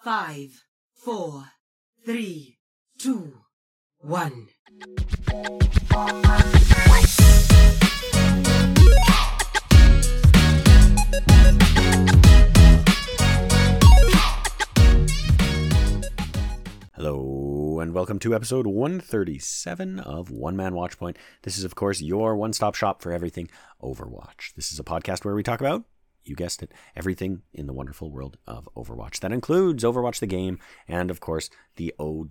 5, 4, 3, 2, 1. Hello, and welcome to episode 137 of One Man Watchpoint. This is, of course, your one-stop shop for everything Overwatch. This is a podcast where we talk about, you guessed it, everything in the wonderful world of Overwatch. That includes Overwatch the game and, of course, the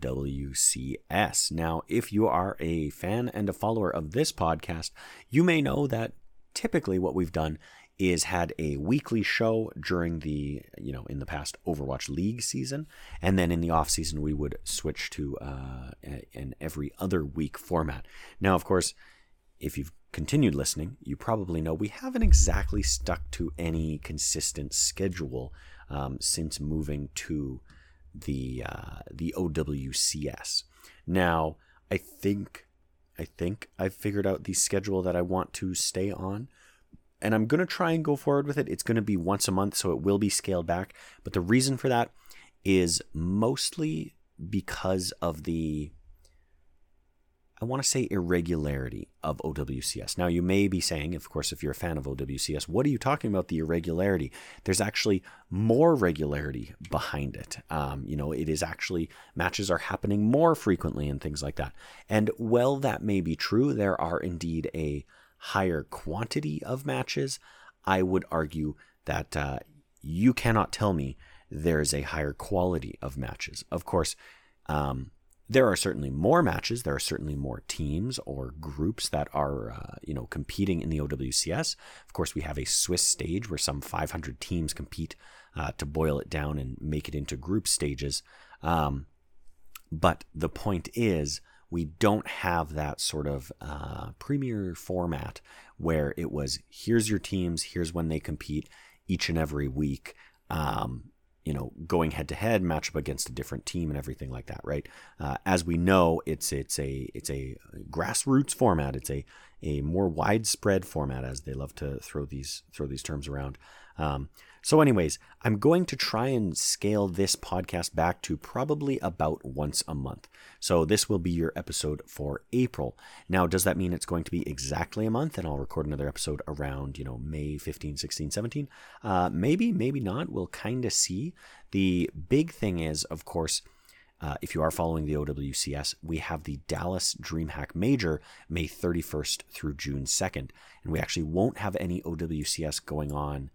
OWCS. Now, if you are a fan and a follower of this podcast, you may know that typically what we've done is had a weekly show during the, in the past Overwatch League season. And then in the off season, we would switch to an every other week format. Now, of course, if you've continued listening, you probably know we haven't exactly stuck to any consistent schedule since moving to the OWCS. Now, I think I've figured out the schedule that I want to stay on. And I'm going to try and go forward with it. It's going to be once a month, so it will be scaled back. But the reason for that is mostly because of the, I want to say, irregularity of OWCS. Now, you may be saying, of course, if you're a fan of OWCS, what are you talking about, the irregularity? There's actually more regularity behind it. It is actually, matches are happening more frequently and things like that. And while that may be true, there are indeed a higher quantity of matches. I would argue that you cannot tell me there's a higher quality of matches. Of course, there are certainly more matches. There are certainly more teams or groups that are, competing in the OWCS. Of course, we have a Swiss stage where some 500 teams compete to boil it down and make it into group stages. But the point is, we don't have that sort of premier format where it was, here's your teams, here's when they compete each and every week, going head to head, match up against a different team and everything like that, right? As we know, it's a grassroots format. It's a more widespread format, as they love to throw these terms around. So anyways, I'm going to try and scale this podcast back to probably about once a month. So this will be your episode for April. Now, does that mean it's going to be exactly a month and I'll record another episode around, May 15, 16, 17? Maybe, maybe not. We'll kind of see. The big thing is, of course, if you are following the OWCS, we have the Dallas DreamHack Major May 31st through June 2nd. And we actually won't have any OWCS going on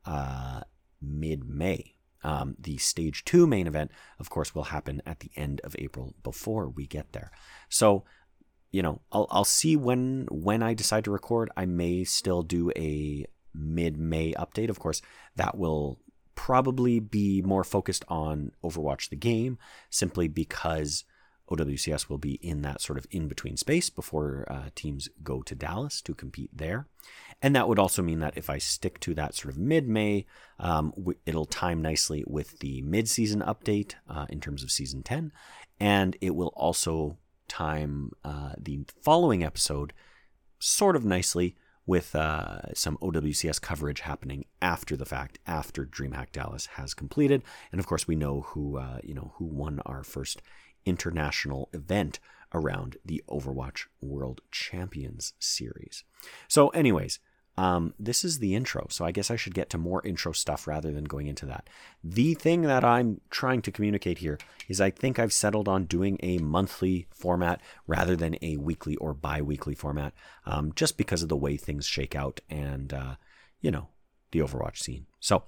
mid-May. The Stage 2 main event, of course, will happen at the end of April before we get there. So, I'll see when I decide to record. I may still do a mid-May update. Of course, that will probably be more focused on Overwatch the game, simply because OWCS will be in that sort of in-between space before teams go to Dallas to compete there. And that would also mean that if I stick to that sort of mid-May, it'll time nicely with the mid-season update in terms of Season 10. And it will also time the following episode sort of nicely with some OWCS coverage happening after the fact, after DreamHack Dallas has completed. And of course, we know who won our first international event around the Overwatch World Champions Series. So anyways, this is the intro. So I guess I should get to more intro stuff rather than going into that. The thing that I'm trying to communicate here is I think I've settled on doing a monthly format rather than a weekly or bi-weekly format, just because of the way things shake out and, the Overwatch scene. So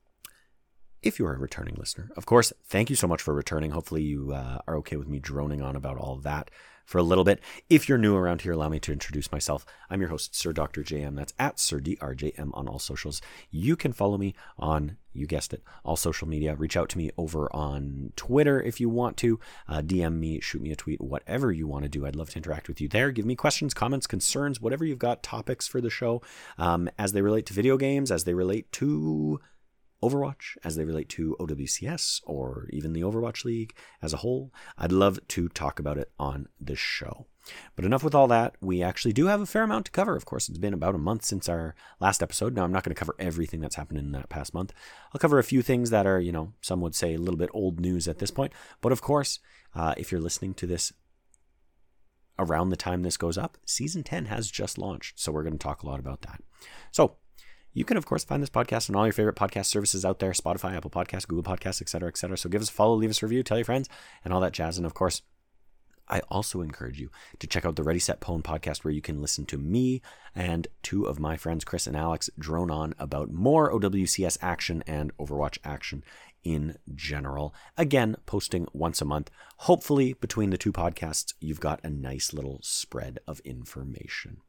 if you're a returning listener, of course, thank you so much for returning. Hopefully you are okay with me droning on about all of that for a little bit. If you're new around here, allow me to introduce myself. I'm your host, Sir Dr. JM. That's at Sir DRJM on all socials. You can follow me on, you guessed it, all social media. Reach out to me over on Twitter if you want to. DM me, shoot me a tweet, whatever you want to do. I'd love to interact with you there. Give me questions, comments, concerns, whatever you've got, topics for the show, as they relate to video games, as they relate to Overwatch, as they relate to OWCS or even the Overwatch League as a whole. I'd love to talk about it on this show. But enough with all that. We actually do have a fair amount to cover. Of course, it's been about a month since our last episode. Now, I'm not going to cover everything that's happened in that past month. I'll cover a few things that are, some would say a little bit old news at this point. But of course, if you're listening to this around the time this goes up, Season 10 has just launched. So we're going to talk a lot about that. So you can, of course, find this podcast on all your favorite podcast services out there, Spotify, Apple Podcasts, Google Podcasts, etc., etc. So give us a follow, leave us a review, tell your friends, and all that jazz. And of course, I also encourage you to check out the Ready, Set, Pwn podcast, where you can listen to me and two of my friends, Chris and Alex, drone on about more OWCS action and Overwatch action in general. Again, posting once a month. Hopefully, between the two podcasts, you've got a nice little spread of information.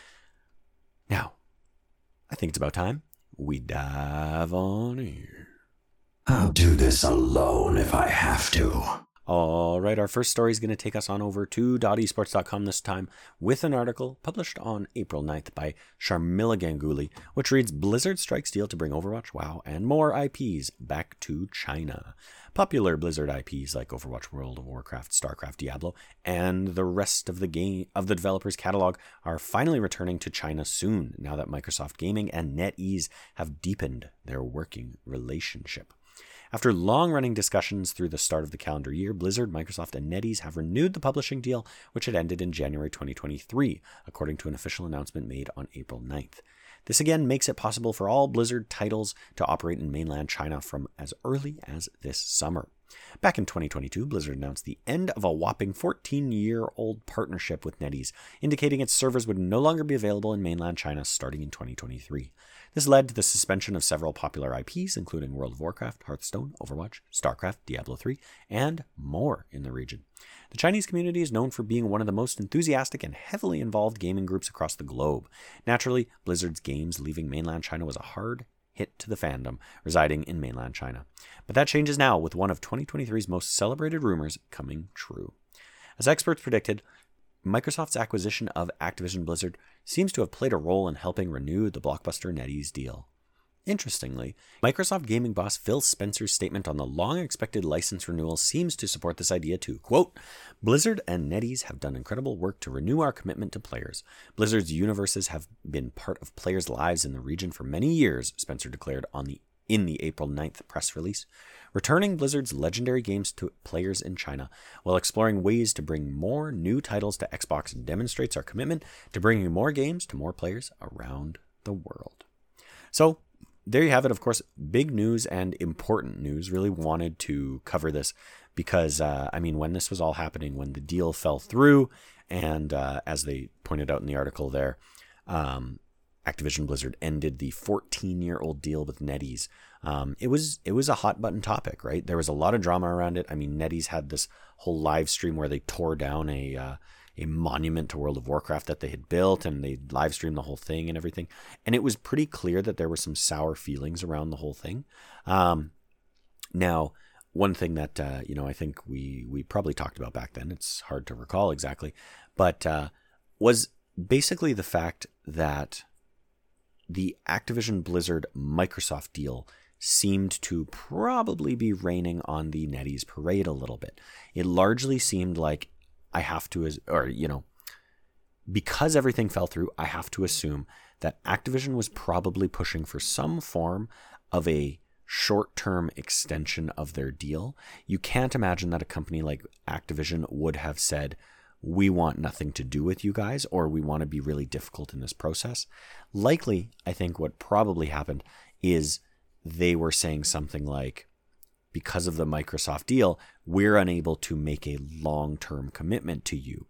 Now, I think it's about time we dive on in. I'll do this alone if I have to. All right, our first story is going to take us on over to .esports.com this time with an article published on April 9th by Sharmila Ganguly, which reads, Blizzard strikes deal to bring Overwatch, WoW, and more IPs back to China. Popular Blizzard IPs like Overwatch, World of Warcraft, StarCraft, Diablo, and the rest of the developer's catalog are finally returning to China soon, now that Microsoft Gaming and NetEase have deepened their working relationship. After long-running discussions through the start of the calendar year, Blizzard, Microsoft, and NetEase have renewed the publishing deal, which had ended in January 2023, according to an official announcement made on April 9th. This again makes it possible for all Blizzard titles to operate in mainland China from as early as this summer. Back in 2022, Blizzard announced the end of a whopping 14-year-old partnership with NetEase, indicating its servers would no longer be available in mainland China starting in 2023. This led to the suspension of several popular IPs, including World of Warcraft, Hearthstone, Overwatch, StarCraft, Diablo 3, and more in the region. The Chinese community is known for being one of the most enthusiastic and heavily involved gaming groups across the globe. Naturally, Blizzard's games leaving mainland China was a hard hit to the fandom residing in mainland China. But that changes now, with one of 2023's most celebrated rumors coming true. As experts predicted, Microsoft's acquisition of Activision Blizzard seems to have played a role in helping renew the blockbuster NetEase deal. Interestingly, Microsoft gaming boss Phil Spencer's statement on the long-expected license renewal seems to support this idea too. Quote, Blizzard and NetEase have done incredible work to renew our commitment to players. Blizzard's universes have been part of players' lives in the region for many years, Spencer declared in the April 9th press release, returning Blizzard's legendary games to players in China while exploring ways to bring more new titles to Xbox demonstrates our commitment to bringing more games to more players around the world. So, there you have it. Of course, big news and important news. Really wanted to cover this because, when this was all happening, when the deal fell through, and as they pointed out in the article there, Activision Blizzard ended the 14-year-old deal with NetEase. It was a hot button topic, right? There was a lot of drama around it. NetEase had this whole live stream where they tore down a monument to World of Warcraft that they had built, and they live streamed the whole thing and everything. And it was pretty clear that there were some sour feelings around the whole thing. Now, one thing that I think we probably talked about back then, it's hard to recall exactly, but was basically the fact that the Activision Blizzard Microsoft deal seemed to probably be raining on the NetEase parade a little bit. It largely seemed like because everything fell through, I have to assume that Activision was probably pushing for some form of a short-term extension of their deal. You can't imagine that a company like Activision would have said, we want nothing to do with you guys, or we want to be really difficult in this process. Likely, I think what probably happened is they were saying something like, because of the Microsoft deal, we're unable to make a long-term commitment to you.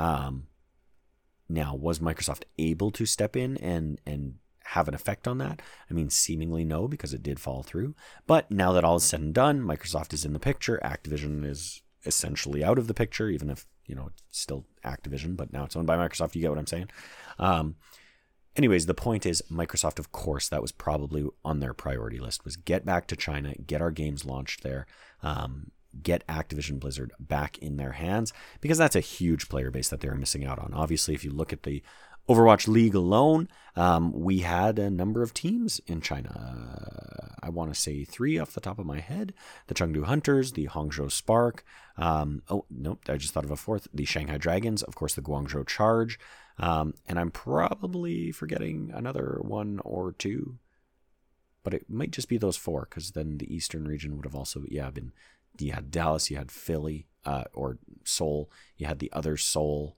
Now, was Microsoft able to step in and have an effect on that? Seemingly no, because it did fall through. But now that all is said and done, Microsoft is in the picture. Activision is essentially out of the picture, even if it's still Activision, but now it's owned by Microsoft. You get what I'm saying? Anyways, the point is, Microsoft, of course, that was probably on their priority list, was get back to China, get our games launched there, get Activision Blizzard back in their hands, because that's a huge player base that they're missing out on. Obviously, if you look at the Overwatch League alone, we had a number of teams in China. I want to say 3 off the top of my head. The Chengdu Hunters, the Hangzhou Spark. Oh, nope, I just thought of a 4th. The Shanghai Dragons, of course, the Guangzhou Charge. And I'm probably forgetting another 1 or 2. But it might just be those 4, because then the Eastern region would have also, been... You had Dallas, you had Philly, or Seoul. You had the other Seoul.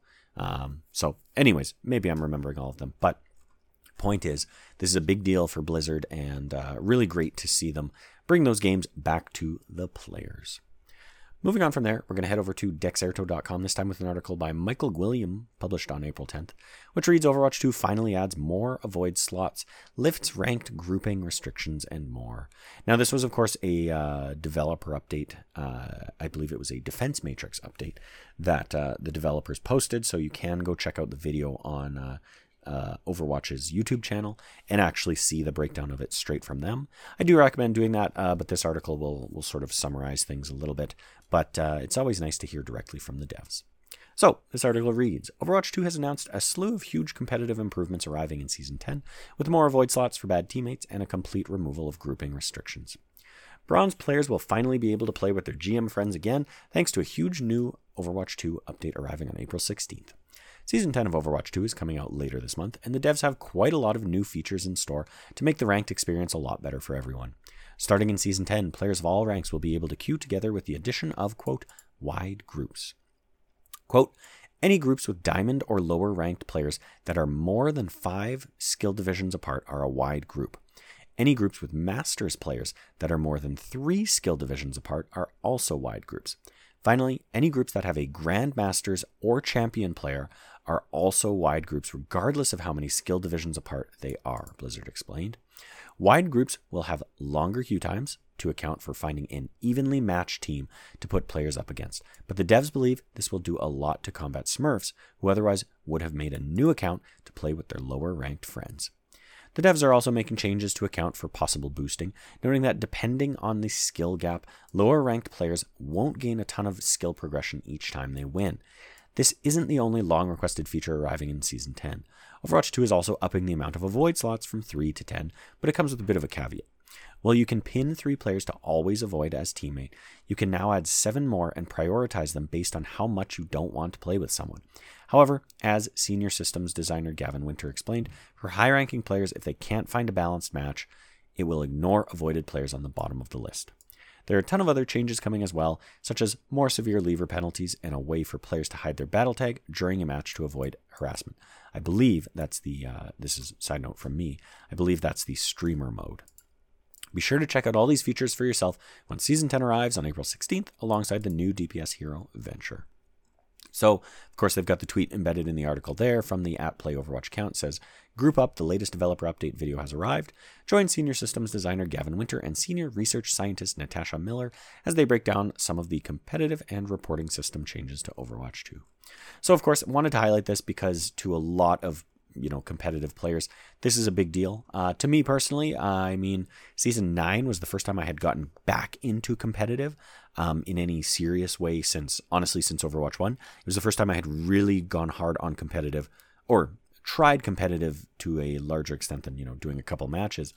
So anyways, maybe I'm remembering all of them. But point is, this is a big deal for Blizzard, and really great to see them bring those games back to the players. Moving on from there, we're going to head over to Dexerto.com, this time with an article by Michael Gwilliam, published on April 10th, which reads, Overwatch 2 finally adds more avoid slots, lifts ranked grouping restrictions, and more. Now, this was, of course, a developer update. I believe it was a Defense Matrix update that the developers posted, so you can go check out the video on Overwatch's YouTube channel and actually see the breakdown of it straight from them. I do recommend doing that, but this article will sort of summarize things a little bit, but it's always nice to hear directly from the devs. So, this article reads, Overwatch 2 has announced a slew of huge competitive improvements arriving in Season 10, with more avoid slots for bad teammates and a complete removal of grouping restrictions. Bronze players will finally be able to play with their GM friends again, thanks to a huge new Overwatch 2 update arriving on April 16th. Season 10 of Overwatch 2 is coming out later this month, and the devs have quite a lot of new features in store to make the ranked experience a lot better for everyone. Starting in Season 10, players of all ranks will be able to queue together with the addition of, quote, wide groups. Quote, any groups with diamond or lower ranked players that are more than 5 skill divisions apart are a wide group. Any groups with masters players that are more than 3 skill divisions apart are also wide groups. Finally, any groups that have a Grandmasters or Champion player are also wide groups regardless of how many skill divisions apart they are, Blizzard explained. Wide groups will have longer queue times to account for finding an evenly matched team to put players up against, but the devs believe this will do a lot to combat Smurfs, who otherwise would have made a new account to play with their lower ranked friends. The devs are also making changes to account for possible boosting, noting that depending on the skill gap, lower ranked players won't gain a ton of skill progression each time they win. This isn't the only long-requested feature arriving in Season 10. Overwatch 2 is also upping the amount of avoid slots from 3 to 10, but it comes with a bit of a caveat. While you can pin 3 players to always avoid as teammate, you can now add 7 more and prioritize them based on how much you don't want to play with someone. However, as senior systems designer Gavin Winter explained, for high-ranking players, if they can't find a balanced match, it will ignore avoided players on the bottom of the list. There are a ton of other changes coming as well, such as more severe lever penalties and a way for players to hide their battle tag during a match to avoid harassment. I believe that's the, this is a side note from me, I believe that's the streamer mode. Be sure to check out all these features for yourself when Season 10 arrives on April 16th alongside the new DPS Hero Venture. So, of course, they've got the tweet embedded in the article there from the @PlayOverwatch account. It says, Group up, the latest developer update video has arrived. Join senior systems designer Gavin Winter and senior research scientist Natasha Miller as they break down some of the competitive and reporting system changes to Overwatch 2. So, of course, I wanted to highlight this because to a lot of competitive players, this is a big deal. To me personally, I mean, Season 9 was the first time I had gotten back into competitive in any serious way since Overwatch 1. It was the first time I had really gone hard on competitive, or tried competitive to a larger extent than, doing a couple matches,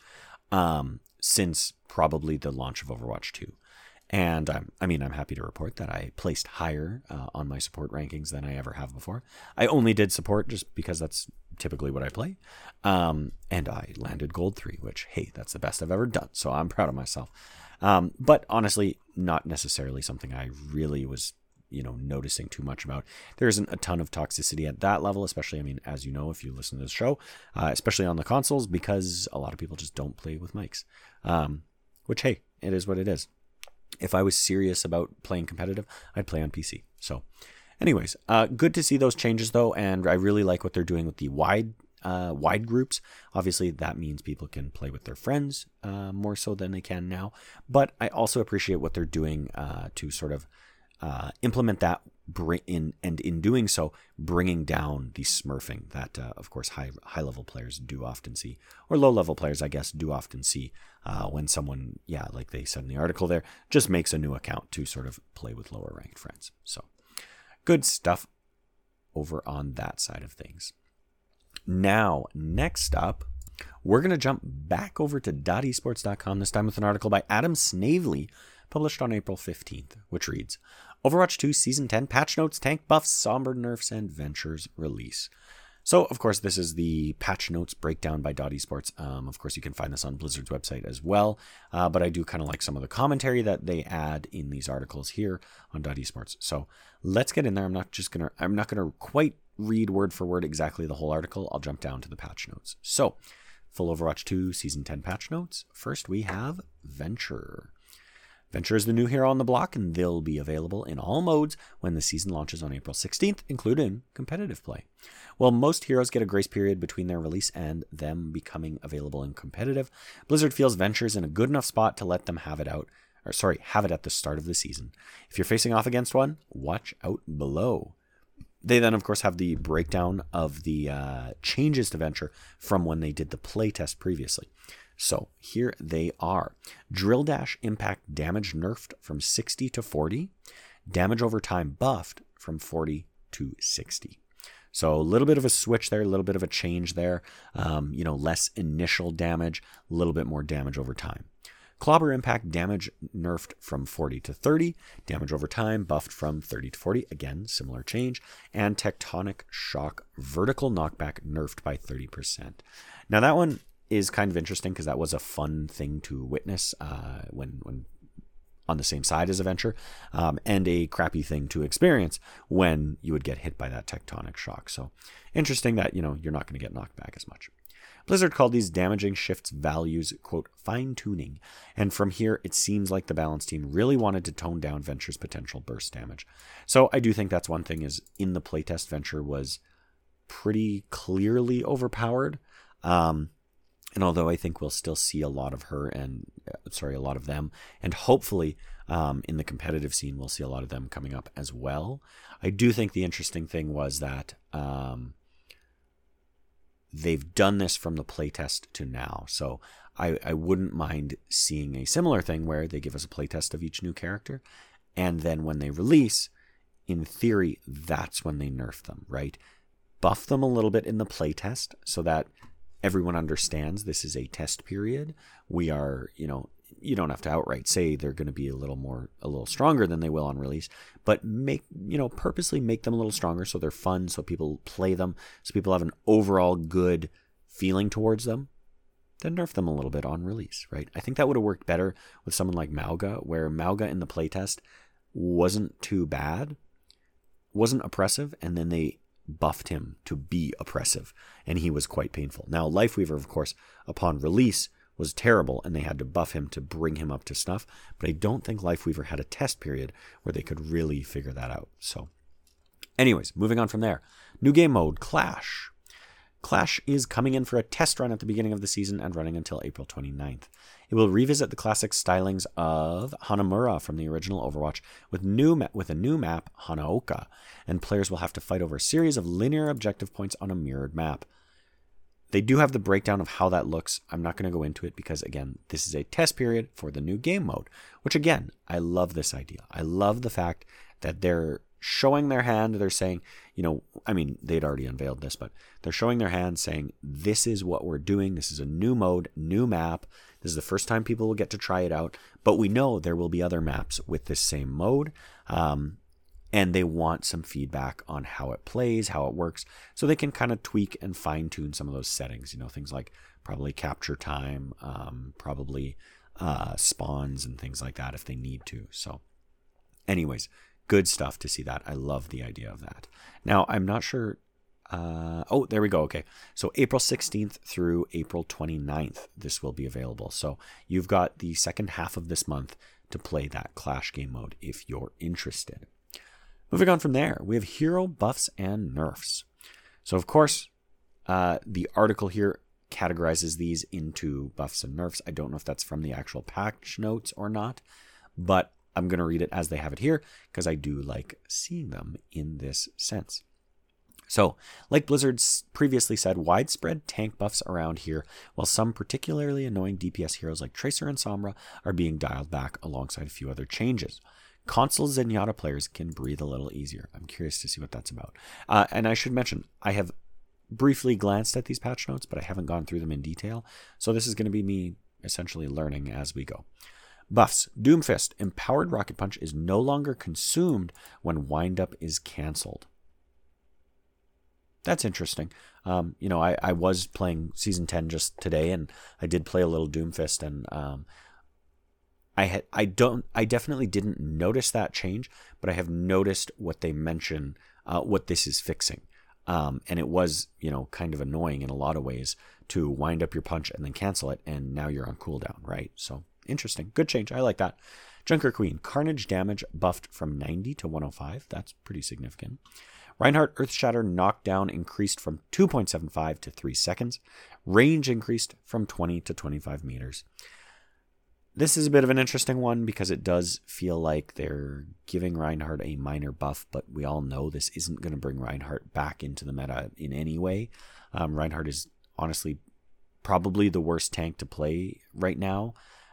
since probably the launch of Overwatch 2. And I'm happy to report that I placed higher on my support rankings than I ever have before. I only did support just because that's typically what I play. And I landed Gold 3, which, hey, that's the best I've ever done. So I'm proud of myself. But honestly, not necessarily something I really was, noticing too much about. There isn't a ton of toxicity at that level, especially, as you know, if you listen to the show, especially on the consoles, because a lot of people just don't play with mics. Which, hey, it is what it is. If I was serious about playing competitive, I'd play on PC. So anyways, good to see those changes though. And I really like what they're doing with the wide groups. Obviously that means people can play with their friends more so than they can now. But I also appreciate what they're doing to sort of implement that in doing so, bringing down the smurfing that, of course, high level players do often see, or low level players, I guess, do often see when someone, like they said in the article there, just makes a new account to sort of play with lower ranked friends. So good stuff over on that side of things. Now, next up, we're going to jump back over to .esports.com, this time with an article by Adam Snavely, published on April 15th, which reads, Overwatch 2 Season 10 patch notes, tank buffs, somber nerfs, and ventures release. So, of course, this is the patch notes breakdown by .esports. Of course, you can find this on Blizzard's website as well. But I do kind of like some of the commentary that they add in these articles here on .esports. So let's get in there. I'm not gonna quite read word for word exactly the whole article. I'll jump down to the patch notes. So, full Overwatch 2 Season 10 patch notes. First, we have Venture. Venture is the new hero on the block, and they'll be available in all modes when the season launches on April 16th, including competitive play. While most heroes get a grace period between their release and them becoming available in competitive, Blizzard feels Venture's in a good enough spot to let them have it at the start of the season. If you're facing off against one, watch out below. They then, of course, have the breakdown of the changes to Venture from when they did the playtest previously. So here they are. Drill Dash impact damage nerfed from 60 to 40. Damage over time buffed from 40 to 60. So a little bit of a switch there, a little bit of a change there. Less initial damage, a little bit more damage over time. Clobber impact damage nerfed from 40 to 30. Damage over time buffed from 30 to 40. Again, similar change. And Tectonic Shock vertical knockback nerfed by 30%. Now that one is kind of interesting because that was a fun thing to witness when on the same side as a Venture, and a crappy thing to experience when you would get hit by that tectonic shock. So interesting that, you're not going to get knocked back as much. Blizzard called these damaging shifts values, quote, fine-tuning. And from here, it seems like the balance team really wanted to tone down Venture's potential burst damage. So I do think that's one thing is in the playtest, Venture was pretty clearly overpowered. And although I think we'll still see a lot of them, and hopefully in the competitive scene, we'll see a lot of them coming up as well. I do think the interesting thing was that they've done this from the playtest to now. So I wouldn't mind seeing a similar thing where they give us a playtest of each new character. And then when they release, in theory, that's when they nerf them, right? Buff them a little bit in the playtest so that everyone understands this is a test period. We are, you don't have to outright say they're going to be a little stronger than they will on release, but purposely make them a little stronger so they're fun, so people play them, so people have an overall good feeling towards them. Then nerf them a little bit on release, right? I think that would have worked better with someone like Mauga, where Mauga in the playtest wasn't too bad, wasn't oppressive, and then they buffed him to be oppressive, and he was quite painful. Now, Lifeweaver, of course, upon release was terrible, and they had to buff him to bring him up to snuff, but I don't think Lifeweaver had a test period where they could really figure that out. So, anyways, moving on from there. New game mode, Clash. Clash is coming in for a test run at the beginning of the season and running until April 29th. It will revisit the classic stylings of Hanamura from the original Overwatch with a new map, Hanaoka, and players will have to fight over a series of linear objective points on a mirrored map. They do have the breakdown of how that looks. I'm not going to go into it because, again, this is a test period for the new game mode, which, again, I love this idea. I love the fact that they're showing their hand. They're saying, they'd already unveiled this, but they're showing their hand saying, this is what we're doing. This is a new mode, new map. This is the first time people will get to try it out, but we know there will be other maps with this same mode. And they want some feedback on how it plays, how it works, so they can kind of tweak and fine tune some of those settings, things like probably capture time, probably spawns and things like that if they need to. So anyways, good stuff to see that. I love the idea of that. Now, I'm not sure. There we go. Okay. So April 16th through April 29th, this will be available. So you've got the second half of this month to play that Clash game mode if you're interested. Moving on from there, we have hero buffs and nerfs. So, of course, the article here categorizes these into buffs and nerfs. I don't know if that's from the actual patch notes or not, but I'm going to read it as they have it here because I do like seeing them in this sense. So, like Blizzard previously said, widespread tank buffs around here, while some particularly annoying DPS heroes like Tracer and Sombra are being dialed back alongside a few other changes. Console Zenyatta players can breathe a little easier. I'm curious to see what that's about. And I should mention, I have briefly glanced at these patch notes, but I haven't gone through them in detail. So this is going to be me essentially learning as we go. Buffs. Doomfist. Empowered Rocket Punch is no longer consumed when windup is cancelled. That's interesting. I was playing Season 10 just today, and I did play a little Doomfist, and I definitely didn't notice that change, but I have noticed what they mention, what this is fixing. And it was, kind of annoying in a lot of ways to wind up your punch and then cancel it, and now you're on cooldown, right? So interesting. Good change. I like that. Junker Queen. Carnage damage buffed from 90 to 105. That's pretty significant. Reinhardt Earthshatter knockdown increased from 2.75 to 3 seconds. Range increased from 20 to 25 meters. This is a bit of an interesting one because it does feel like they're giving Reinhardt a minor buff, but we all know this isn't going to bring Reinhardt back into the meta in any way. Reinhardt is honestly probably the worst tank to play right now.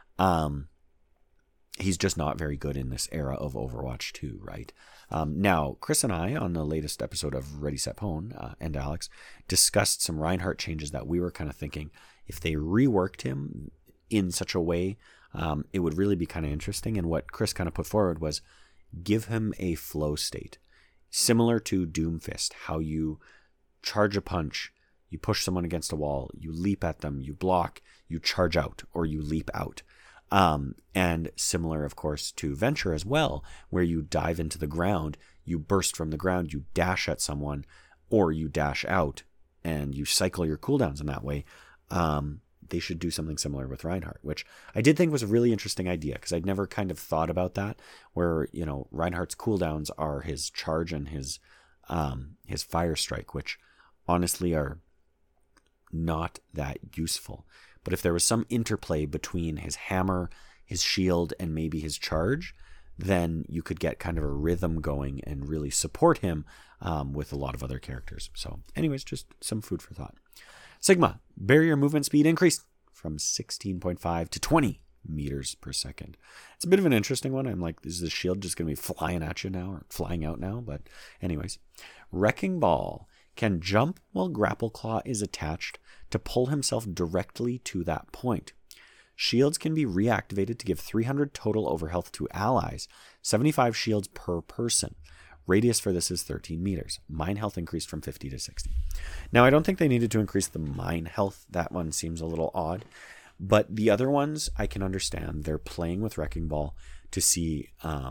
He's just not very good in this era of Overwatch 2, right? Now, Chris and I, on the latest episode of Ready Set Pwn, and Alex, discussed some Reinhardt changes that we were kind of thinking if they reworked him in such a way, it would really be kind of interesting. And what Chris kind of put forward was give him a flow state, similar to Doomfist, how you charge a punch, you push someone against a wall, you leap at them, you block, you charge out, or you leap out. And similar, of course, to Venture as well, where you dive into the ground, you burst from the ground, you dash at someone, or you dash out, and you cycle your cooldowns in that way. They should do something similar with Reinhardt, which I did think was a really interesting idea, because I'd never kind of thought about that, where, Reinhardt's cooldowns are his charge and his fire strike, which honestly are not that useful. But if there was some interplay between his hammer, his shield, and maybe his charge, then you could get kind of a rhythm going and really support him with a lot of other characters. So anyways, just some food for thought. Sigma, barrier movement speed increased from 16.5 to 20 meters per second. It's a bit of an interesting one. I'm like, is the shield just going to be flying at you now or flying out now? But anyways, Wrecking Ball can jump while Grapple Claw is attached to pull himself directly to that point. Shields can be reactivated to give 300 total overhealth to allies, 75 shields per person. Radius for this is 13 meters. Mine health increased from 50 to 60. Now, I don't think they needed to increase the mine health. That one seems a little odd. But the other ones, I can understand. They're playing with Wrecking Ball to see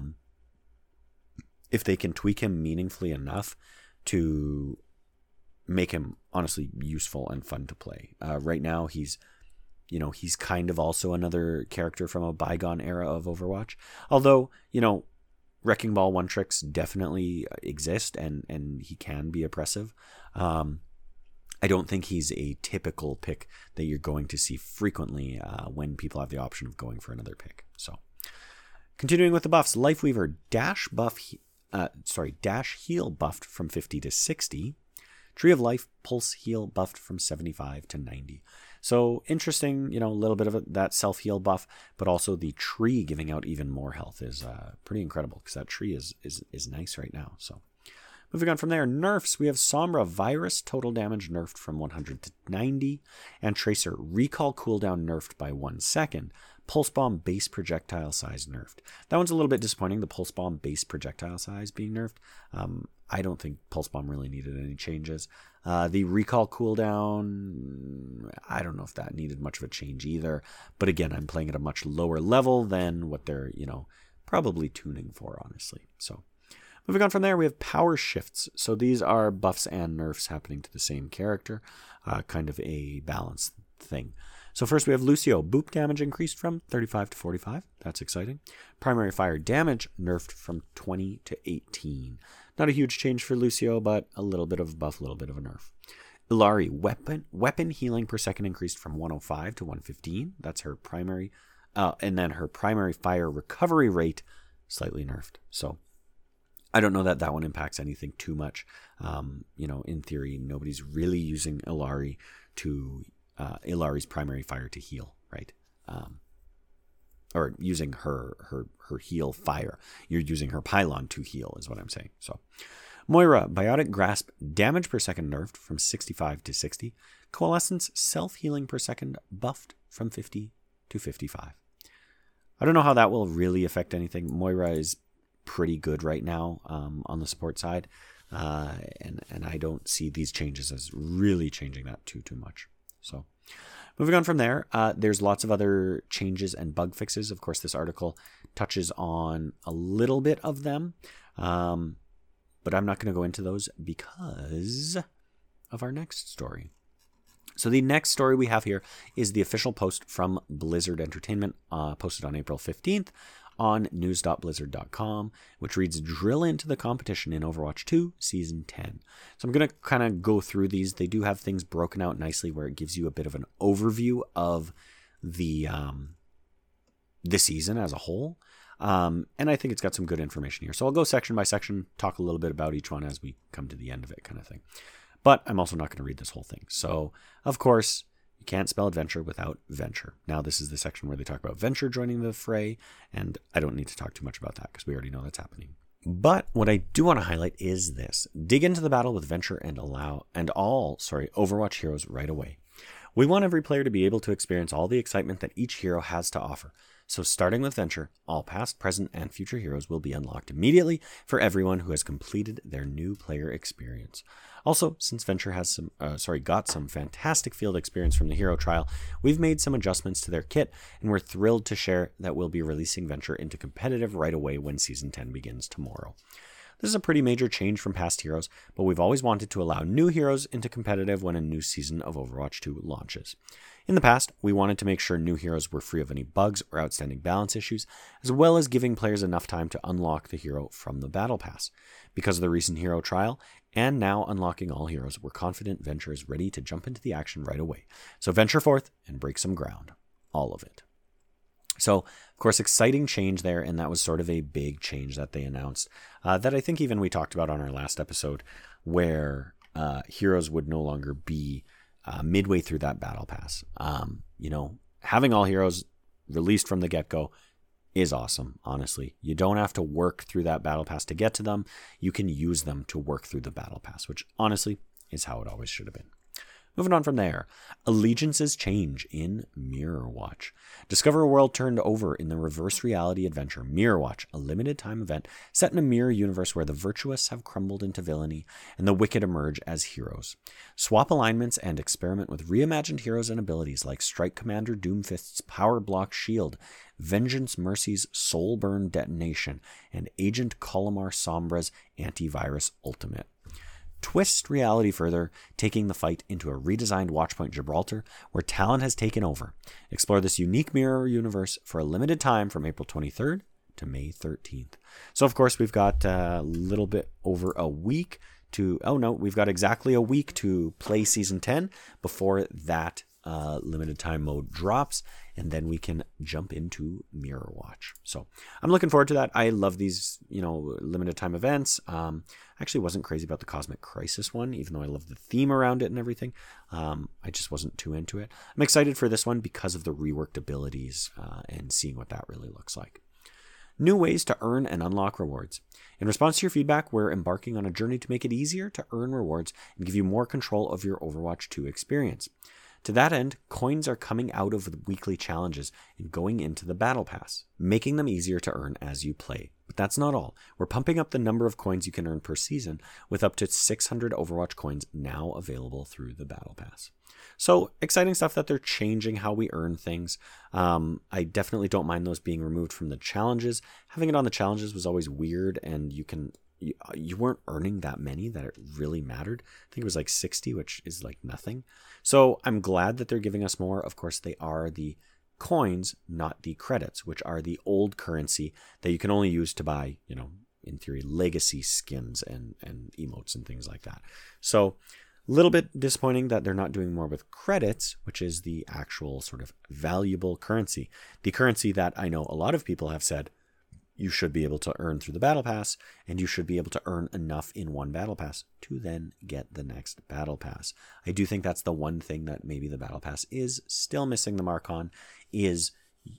if they can tweak him meaningfully enough to make him honestly useful and fun to play. Right now, he's kind of also another character from a bygone era of Overwatch. Although, Wrecking Ball one tricks definitely exist and he can be oppressive. I don't think he's a typical pick that you're going to see frequently when people have the option of going for another pick. So, continuing with the buffs, Lifeweaver dash heal buffed from 50 to 60. Tree of Life pulse heal buffed from 75 to 90. So interesting, a little bit of that self-heal buff, but also the tree giving out even more health is pretty incredible, because that tree is nice right now. So moving on from there, nerfs, we have Sombra Virus total damage nerfed from 100 to 90, and Tracer recall cooldown nerfed by 1 second. Pulse Bomb base projectile size nerfed. That one's a little bit disappointing, the Pulse Bomb base projectile size being nerfed. I don't think Pulse Bomb really needed any changes. The recall cooldown, I don't know if that needed much of a change either. But again, I'm playing at a much lower level than what they're, probably tuning for, honestly. So moving on from there, we have power shifts. So these are buffs and nerfs happening to the same character, kind of a balanced thing. So first we have Lucio. Boop damage increased from 35 to 45. That's exciting. Primary fire damage nerfed from 20 to 18. Not a huge change for Lucio, but a little bit of a buff, a little bit of a nerf. Illari. Weapon healing per second increased from 105 to 115. That's her primary. And then her primary fire recovery rate slightly nerfed. So I don't know that one impacts anything too much. In theory, nobody's really using Illari to... Illari's primary fire to heal, right? Or using her heal fire. You're using her pylon to heal is what I'm saying. So Moira, Biotic Grasp, damage per second nerfed from 65 to 60. Coalescence, self-healing per second buffed from 50 to 55. I don't know how that will really affect anything. Moira is pretty good right now on the support side, and I don't see these changes as really changing that too much. So moving on from there, there's lots of other changes and bug fixes. Of course, this article touches on a little bit of them, but I'm not going to go into those because of our next story. So the next story we have here is the official post from Blizzard Entertainment, posted on April 15th on news.blizzard.com, which reads, drill into the competition in Overwatch 2 Season 10. So I'm going to kind of go through these. They do have things broken out nicely where it gives you a bit of an overview of the season as a whole. And I think it's got some good information here. So I'll go section by section, talk a little bit about each one as we come to the end of it, kind of thing. But I'm also not going to read this whole thing. So, of course, you can't spell adventure without venture. Now, this is the section where they talk about venture joining the fray, and I don't need to talk too much about that because we already know that's happening. But what I do want to highlight is this. Dig into the battle with venture and all Overwatch heroes right away. We want every player to be able to experience all the excitement that each hero has to offer. So starting with Venture, all past, present, and future heroes will be unlocked immediately for everyone who has completed their new player experience. Also, since Venture has got some fantastic field experience from the hero trial, we've made some adjustments to their kit, and we're thrilled to share that we'll be releasing Venture into competitive right away when Season 10 begins tomorrow. This is a pretty major change from past heroes, but we've always wanted to allow new heroes into competitive when a new season of Overwatch 2 launches. In the past, we wanted to make sure new heroes were free of any bugs or outstanding balance issues, as well as giving players enough time to unlock the hero from the Battle Pass. Because of the recent hero trial, and now unlocking all heroes, we're confident Venture is ready to jump into the action right away. So venture forth and break some ground. All of it. So, of course, exciting change there, and that was sort of a big change that they announced, that I think even we talked about on our last episode, where heroes would no longer be midway through that battle pass. Having all heroes released from the get-go is awesome, honestly. You don't have to work through that battle pass to get to them. You can use them to work through the battle pass, which honestly is how it always should have been. Moving on from there, allegiances change in Mirror Watch. Discover a world turned over in the reverse reality adventure Mirror Watch, a limited time event set in a mirror universe where the virtuous have crumbled into villainy and the wicked emerge as heroes. Swap alignments and experiment with reimagined heroes and abilities like Strike Commander Doomfist's Power Block Shield, Vengeance Mercy's Soul Burn Detonation, and Agent Colomar Sombra's Antivirus Ultimate. Twist reality further, taking the fight into a redesigned Watchpoint Gibraltar, where Talon has taken over. Explore this unique mirror universe for a limited time from April 23rd to May 13th. So, of course, we've got a little bit over a week we've got exactly a week to play Season 10 before that limited time mode drops, and then we can jump into Mirror Watch. So I'm looking forward to that. I love these, limited time events. I actually wasn't crazy about the Cosmic Crisis one, even though I love the theme around it and everything. I just wasn't too into it. I'm excited for this one because of the reworked abilities and seeing what that really looks like. New ways to earn and unlock rewards. In response to your feedback, we're embarking on a journey to make it easier to earn rewards and give you more control of your Overwatch 2 experience. To that end, coins are coming out of the weekly challenges and going into the Battle Pass, making them easier to earn as you play. But that's not all. We're pumping up the number of coins you can earn per season, with up to 600 Overwatch coins now available through the Battle Pass. So, exciting stuff that they're changing how we earn things. I definitely don't mind those being removed from the challenges. Having it on the challenges was always weird, and you weren't earning that many that it really mattered. I think it was like 60, which is like nothing. So I'm glad that they're giving us more. Of course, they are the coins, not the credits, which are the old currency that you can only use to buy, in theory, legacy skins and emotes and things like that. So a little bit disappointing that they're not doing more with credits, which is the actual sort of valuable currency. The currency that I know a lot of people have said you should be able to earn through the Battle Pass, and you should be able to earn enough in one Battle Pass to then get the next Battle Pass. I do think that's the one thing that maybe the Battle Pass is still missing the mark on, is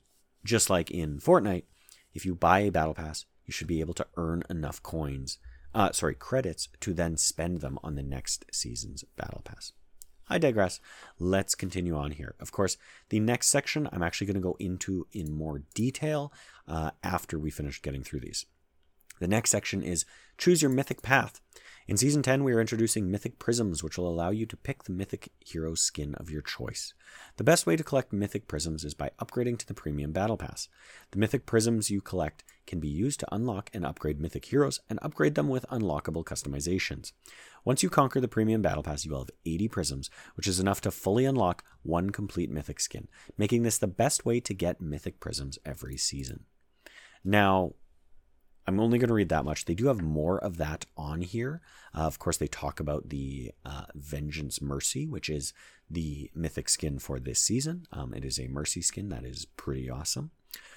just like in Fortnite, if you buy a Battle Pass, you should be able to earn enough coins credits to then spend them on the next season's battle pass. I digress. Let's continue on here. Of course, the next section I'm actually going to go into in more detail after we finish getting through these. The next section is Choose Your Mythic Path. In Season 10, we are introducing Mythic Prisms, which will allow you to pick the Mythic Hero skin of your choice. The best way to collect Mythic Prisms is by upgrading to the Premium Battle Pass. The Mythic Prisms you collect can be used to unlock and upgrade Mythic Heroes and upgrade them with unlockable customizations. Once you conquer the Premium Battle Pass, you will have 80 Prisms, which is enough to fully unlock one complete Mythic skin, making this the best way to get Mythic Prisms every season. Now, I'm only going to read that much. They do have more of that on here. Of course, they talk about the Vengeance Mercy, which is the mythic skin for this season. It is a Mercy skin that is pretty awesome.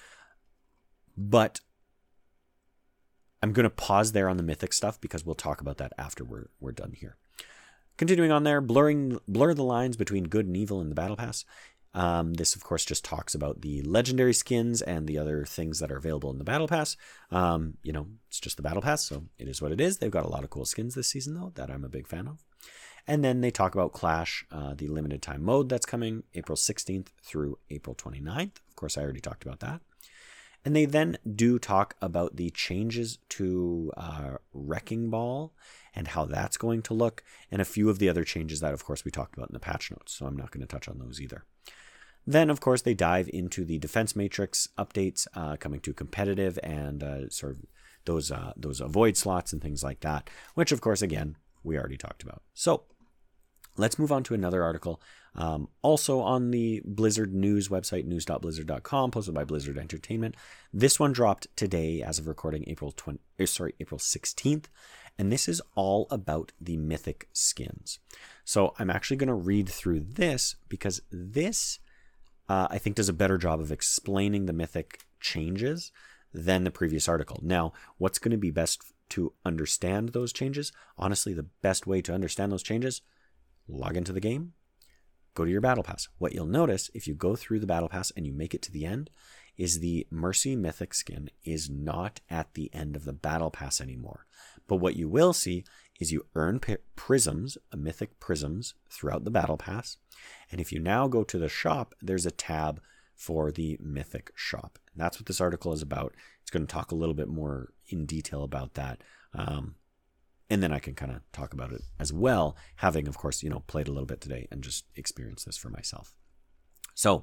But I'm going to pause there on the mythic stuff because we'll talk about that after we're done here. Continuing on there, blur the lines between good and evil in the Battle Pass. This, of course, just talks about the legendary skins and the other things that are available in the Battle Pass. It's just the Battle Pass, so it is what it is. They've got a lot of cool skins this season, though, that I'm a big fan of. And then they talk about Clash, the limited time mode that's coming April 16th through April 29th. Of course, I already talked about that. And they then do talk about the changes to Wrecking Ball and how that's going to look, and a few of the other changes that, of course, we talked about in the patch notes, so I'm not going to touch on those either. Then, of course, they dive into the Defense Matrix updates coming to competitive and sort of those avoid slots and things like that, which, of course, again, we already talked about. So let's move on to another article, also on the Blizzard news website, news.blizzard.com, posted by Blizzard Entertainment. This one dropped today as of recording April 16th, and this is all about the mythic skins. So I'm actually going to read through this because this, I think, does a better job of explaining the mythic changes than the previous article. Now, what's going to be best to understand those changes? Honestly, the best way to understand those changes, log into the game, go to your Battle Pass. What you'll notice if you go through the Battle Pass and you make it to the end is the Mercy Mythic skin is not at the end of the Battle Pass anymore. But what you will see is you earn prisms, mythic prisms, throughout the Battle Pass. And if you now go to the shop, there's a tab for the Mythic Shop. And that's what this article is about. It's going to talk a little bit more in detail about that. And then I can kind of talk about it as well, having, of course, played a little bit today and just experienced this for myself. So,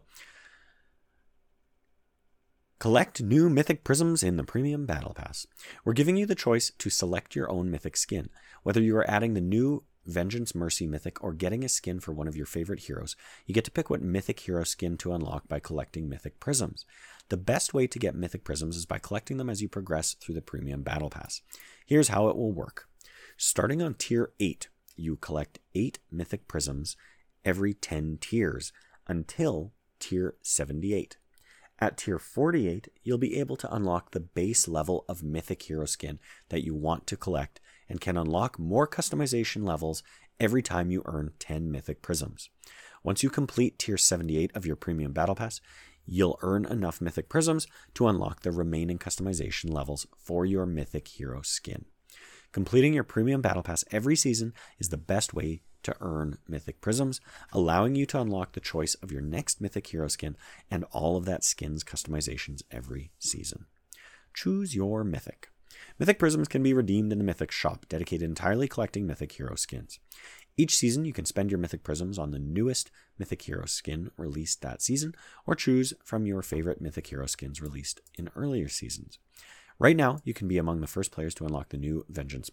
collect new Mythic Prisms in the Premium Battle Pass. We're giving you the choice to select your own Mythic skin. Whether you are adding the new Vengeance Mercy Mythic or getting a skin for one of your favorite heroes, you get to pick what Mythic Hero skin to unlock by collecting Mythic Prisms. The best way to get Mythic Prisms is by collecting them as you progress through the Premium Battle Pass. Here's how it will work. Starting on Tier 8, you collect 8 Mythic Prisms every 10 tiers until Tier 78. At Tier 48, you'll be able to unlock the base level of Mythic Hero skin that you want to collect and can unlock more customization levels every time you earn 10 Mythic Prisms. Once you complete Tier 78 of your Premium Battle Pass, you'll earn enough Mythic Prisms to unlock the remaining customization levels for your Mythic Hero skin. Completing your Premium Battle Pass every season is the best way to earn Mythic Prisms, allowing you to unlock the choice of your next Mythic Hero skin and all of that skin's customizations every season. Choose your Mythic. Mythic Prisms can be redeemed in the Mythic Shop, dedicated entirely collecting Mythic Hero skins. Each season, you can spend your Mythic Prisms on the newest Mythic Hero skin released that season, or choose from your favorite Mythic Hero skins released in earlier seasons. Right now, you can be among the first players to unlock the new Vengeance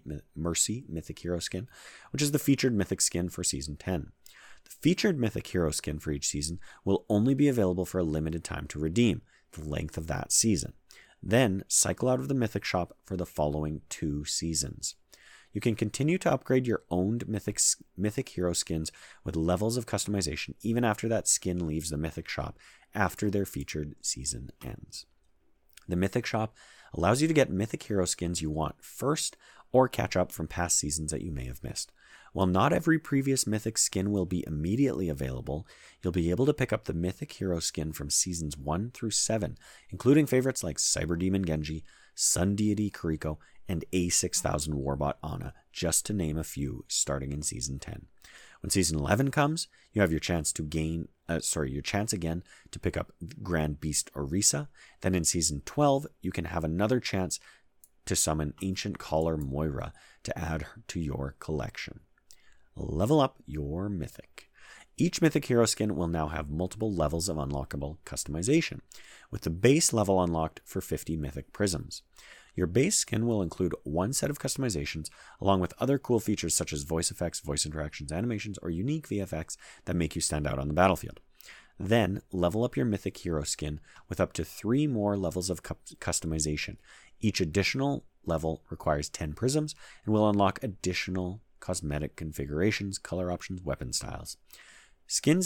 Mercy Mythic Hero skin, which is the featured Mythic skin for Season 10. The featured Mythic Hero skin for each season will only be available for a limited time to redeem, the length of that season. Then, cycle out of the Mythic Shop for the following 2 seasons. You can continue to upgrade your owned Mythic Hero skins with levels of customization even after that skin leaves the Mythic Shop after their featured season ends. The Mythic Shop allows you to get Mythic Hero skins you want first or catch up from past seasons that you may have missed. While not every previous Mythic skin will be immediately available, you'll be able to pick up the Mythic Hero skin from Seasons 1 through 7, including favorites like Cyberdemon Genji, Sun Deity Kiriko, and A6000 Warbot Ana, just to name a few, starting in Season 10. When Season 11 comes, you have your chance to gain, your chance again to pick up Grand Beast Orisa. Then in Season 12, you can have another chance to summon Ancient Caller Moira to add her to your collection. Level up your Mythic. Each Mythic hero skin will now have multiple levels of unlockable customization, with the base level unlocked for 50 Mythic Prisms. Your base skin will include one set of customizations, along with other cool features such as voice effects, voice interactions, animations, or unique VFX that make you stand out on the battlefield. Then, level up your Mythic hero skin with up to 3 more levels of customization. Each additional level requires 10 prisms and will unlock additional cosmetic configurations, color options, weapon styles. Skin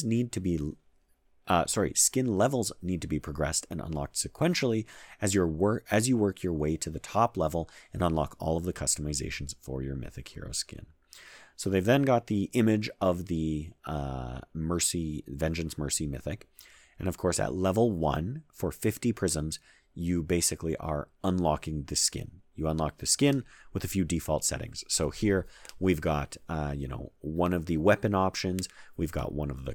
levels need to be progressed and unlocked sequentially as you work your way to the top level and unlock all of the customizations for your Mythic hero skin. So they've then got the image of the Vengeance Mercy Mythic. And of course, at level 1, for 50 prisms, you basically are unlocking the skin. You unlock the skin with a few default settings. So here we've got, one of the weapon options. We've got one of the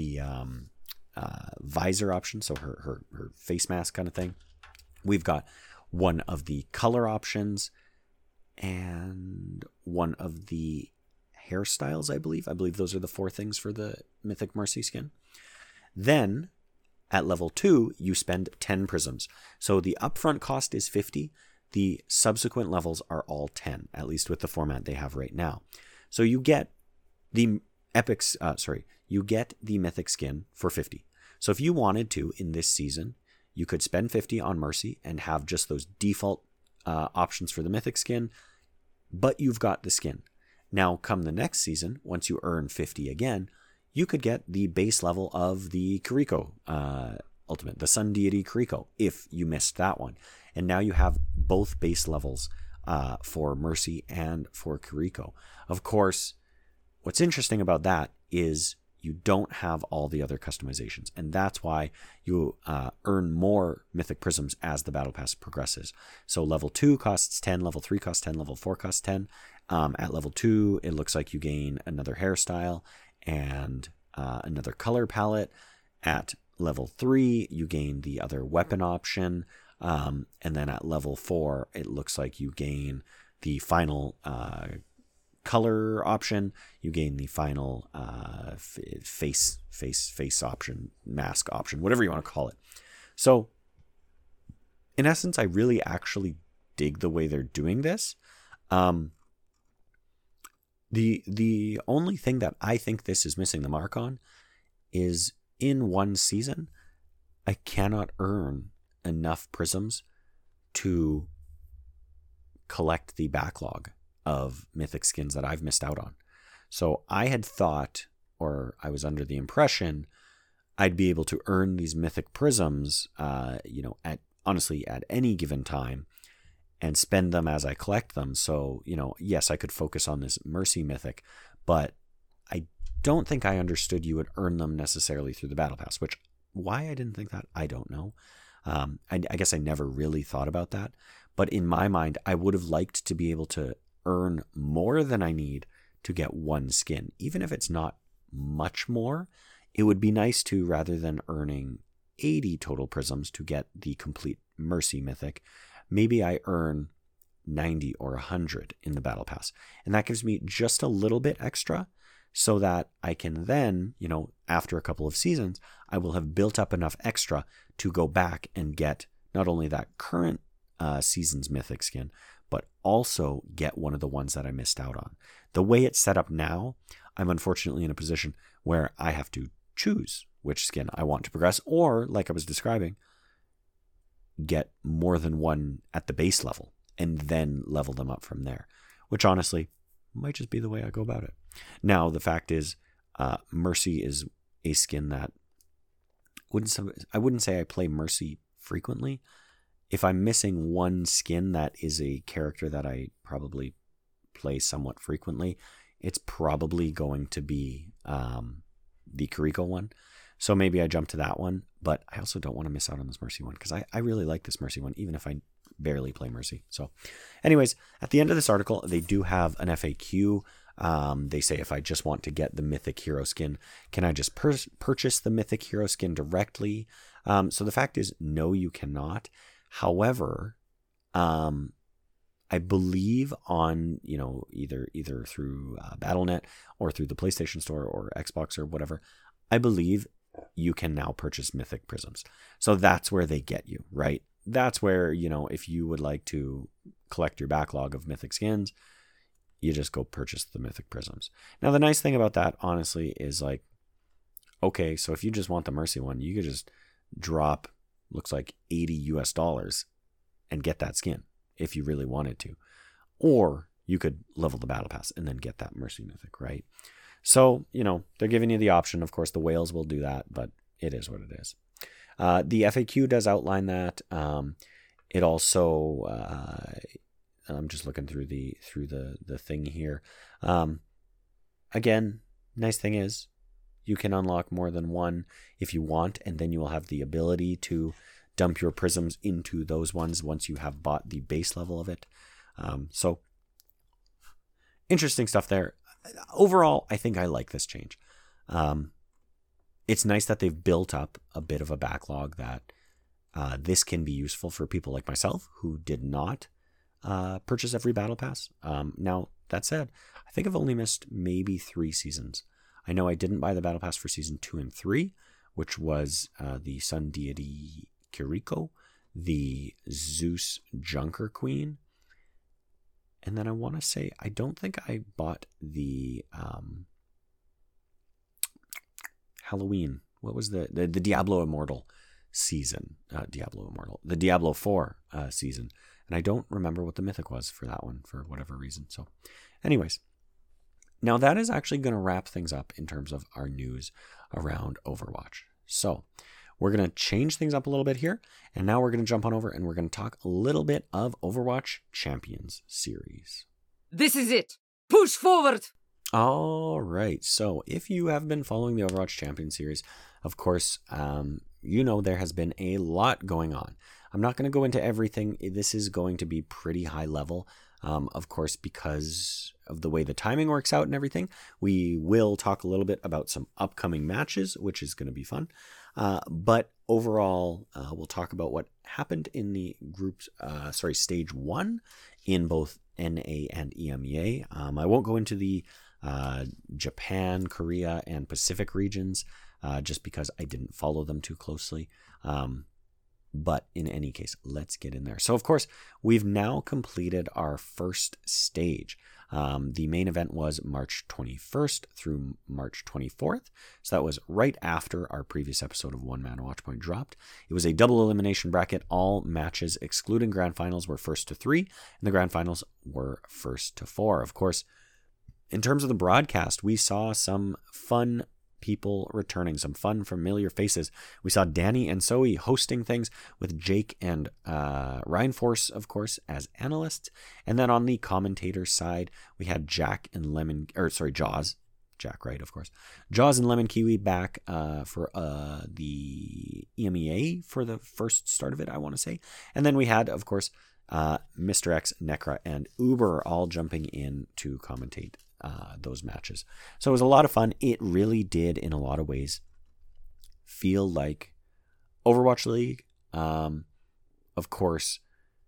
visor options, so her face mask kind of thing. We've got one of the color options and one of the hairstyles, I believe. I believe those are the 4 things for the Mythic Mercy skin. Then, at level 2, you spend 10 prisms. So the upfront cost is 50. The subsequent levels are all 10, at least with the format they have right now. So you get the Mythic skin for 50. So if you wanted to, in this season, you could spend 50 on Mercy and have just those default options for the Mythic skin, but you've got the skin. Now, come the next season, once you earn 50 again, you could get the base level of the Kiriko Ultimate, the Sun Deity Kiriko, if you missed that one. And now you have both base levels for Mercy and for Kiriko. Of course, what's interesting about that is you don't have all the other customizations, and that's why you earn more Mythic Prisms as the Battle Pass progresses. So level 2 costs 10, level 3 costs 10, level 4 costs 10. At level 2, it looks like you gain another hairstyle and another color palette. At level 3, you gain the other weapon option. And then at level 4, it looks like you gain the final color option. You gain the final face option, mask option, whatever you want to call it. So, in essence, I really actually dig the way they're doing this. The only thing that I think this is missing the mark on is in one season, I cannot earn enough prisms to collect the backlog of Mythic skins that I've missed out on. So I had thought, or I was under the impression, I'd be able to earn these Mythic prisms, at any given time, and spend them as I collect them. So, yes, I could focus on this Mercy Mythic, but I don't think I understood you would earn them necessarily through the Battle Pass, which, why I didn't think that, I don't know. I guess I never really thought about that. But in my mind, I would have liked to be able to earn more than I need to get one skin. Even if it's not much more, it would be nice to, rather than earning 80 total prisms to get the complete Mercy Mythic, maybe I earn 90 or 100 in the Battle Pass. And that gives me just a little bit extra so that I can then, after a couple of seasons, I will have built up enough extra to go back and get not only that current season's Mythic skin, but also get one of the ones that I missed out on. The way it's set up now, I'm unfortunately in a position where I have to choose which skin I want to progress, or, like I was describing, get more than one at the base level and then level them up from there, which honestly might just be the way I go about it. Now, the fact is, Mercy is a skin that I wouldn't say I play Mercy frequently. If I'm missing one skin that is a character that I probably play somewhat frequently, it's probably going to be the Kiriko one. So maybe I jump to that one, but I also don't want to miss out on this Mercy one because I really like this Mercy one, even if I barely play Mercy. So anyways, at the end of this article, they do have an FAQ. They say, if I just want to get the Mythic Hero skin, can I just purchase the Mythic Hero skin directly? So the fact is, no, you cannot. However, I believe on, either through Battle.net or through the PlayStation Store or Xbox or whatever, I believe you can now purchase Mythic Prisms. So that's where they get you, right? That's where, if you would like to collect your backlog of Mythic skins, you just go purchase the Mythic Prisms. Now, the nice thing about that, honestly, is like, okay, so if you just want the Mercy one, you could just drop, looks like $80 and get that skin if you really wanted to. Or you could level the Battle Pass and then get that Mercy Mythic, right? So, they're giving you the option. Of course, the whales will do that, but it is what it is. The FAQ does outline that. It also... I'm just looking through the thing here. Again, nice thing is you can unlock more than one if you want, and then you will have the ability to dump your prisms into those ones once you have bought the base level of it. So interesting stuff there. Overall, I think I like this change. It's nice that they've built up a bit of a backlog that this can be useful for people like myself who did not purchase every battle pass. Now, that said, I think I've only missed maybe 3 seasons. I know I didn't buy the battle pass for season 2 and 3, which was the Sun Deity Kiriko, the Zeus Junker Queen, and then I want to say I don't think I bought the Halloween. What was the Diablo Immortal season? The Diablo 4 season. And I don't remember what the mythic was for that one for whatever reason. So anyways, now that is actually going to wrap things up in terms of our news around Overwatch. So we're going to change things up a little bit here. And now we're going to jump on over and we're going to talk a little bit of Overwatch Champions Series. This is it. Push forward. All right. So if you have been following the Overwatch Champions Series, of course, there has been a lot going on. I'm not going to go into everything. This is going to be pretty high level. Of course, because of the way the timing works out and everything, we will talk a little bit about some upcoming matches, which is going to be fun. But overall, we'll talk about what happened in the stage 1 in both NA and EMEA. I won't go into the Japan, Korea, and Pacific regions just because I didn't follow them too closely. But in any case, let's get in there. So, of course, we've now completed our first stage. The main event was March 21st through March 24th. So that was right after our previous episode of One Man Watchpoint dropped. It was a double elimination bracket. All matches, excluding grand finals, were 1st to 3, and the grand finals were 1st to 4. Of course, in terms of the broadcast, we saw some fun people returning, some fun, familiar faces. We saw Danny and Zoe hosting things with Jake and Ryan Force, of course, as analysts. And then on the commentator side, we had Jack and Jaws. Jack Wright, of course. Jaws and Lemon Kiwi back for the EMEA for the first start of it, I want to say. And then we had, of course, Mr. X, Necra, and Uber all jumping in to commentate those matches. So it was a lot of fun. It really did, in a lot of ways, feel like Overwatch League. Of course,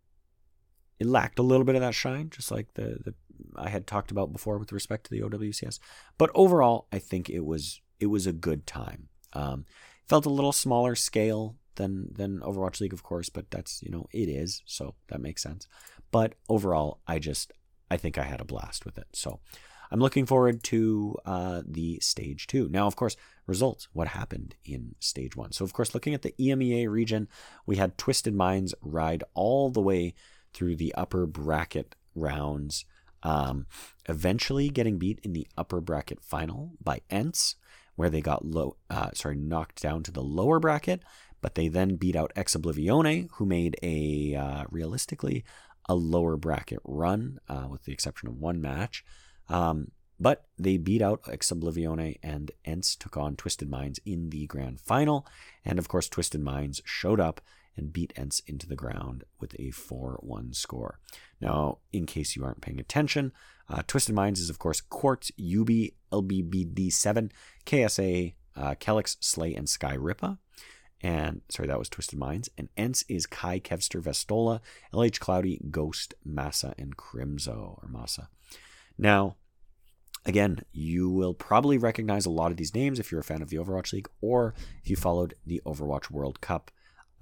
it lacked a little bit of that shine, just like the I had talked about before with respect to the OWCS. But overall, I think it was a good time. Felt a little smaller scale than Overwatch League, of course, but that's, it is, so that makes sense. But overall, I think I had a blast with it. So I'm looking forward to the stage 2. Now, of course, results, what happened in stage 1. So, of course, looking at the EMEA region, we had Twisted Minds ride all the way through the upper bracket rounds, eventually getting beat in the upper bracket final by ENCE, where they got knocked down to the lower bracket, but they then beat out Exoblivione, who made realistically a lower bracket run, with the exception of one match. But they beat out Exoblivione, and ENCE took on Twisted Minds in the grand final. And of course, Twisted Minds showed up and beat Ents into the ground with a 4-1 score. Now, in case you aren't paying attention, Twisted Minds is, of course, Quartz, UB, LBBD7, KSA, Kelix, Slay, and Sky Ripa. And, sorry, that was Twisted Minds. And Ents is Kai, Kevster, Vestola, LH Cloudy, Ghost, Massa, and Crimzo, or Massa. Now, again, you will probably recognize a lot of these names if you're a fan of the Overwatch League or if you followed the Overwatch World Cup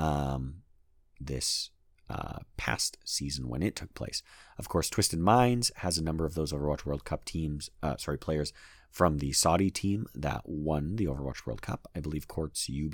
this past season when it took place. Of course, Twisted Minds has a number of those Overwatch World Cup players from the Saudi team that won the Overwatch World Cup. I believe Quartz, UB,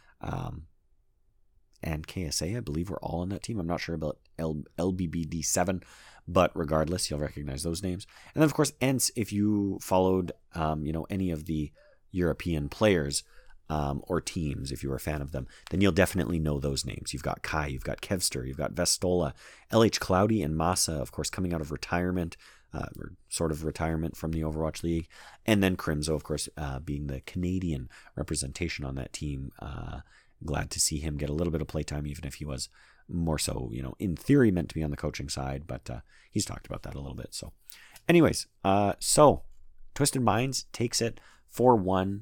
and KSA, I believe, were all on that team. I'm not sure about LBBD7, but regardless, you'll recognize those names. And then, of course, Ents, if you followed, any of the European players or teams, if you were a fan of them, then you'll definitely know those names. You've got Kai, you've got Kevster, you've got Vestola, LH Cloudy, and Massa, of course, coming out of retirement, or sort of retirement from the Overwatch League. And then Crimzo, of course, being the Canadian representation on that team. Glad to see him get a little bit of playtime, even if he was more so, in theory meant to be on the coaching side, but he's talked about that a little bit. So anyways, so Twisted Minds takes it 4-1,